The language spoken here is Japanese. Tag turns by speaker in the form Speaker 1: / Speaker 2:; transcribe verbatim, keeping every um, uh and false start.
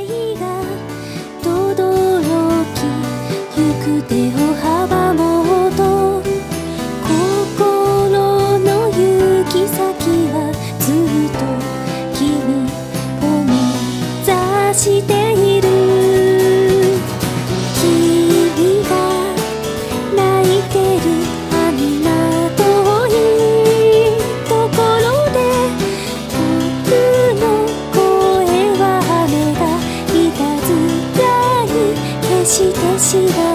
Speaker 1: が轟きゆく手を阻もうと、心の行き先はずっと君を目指している。君が泣いてるあんな遠いところで、僕の声は雨がいたずらに決して知らない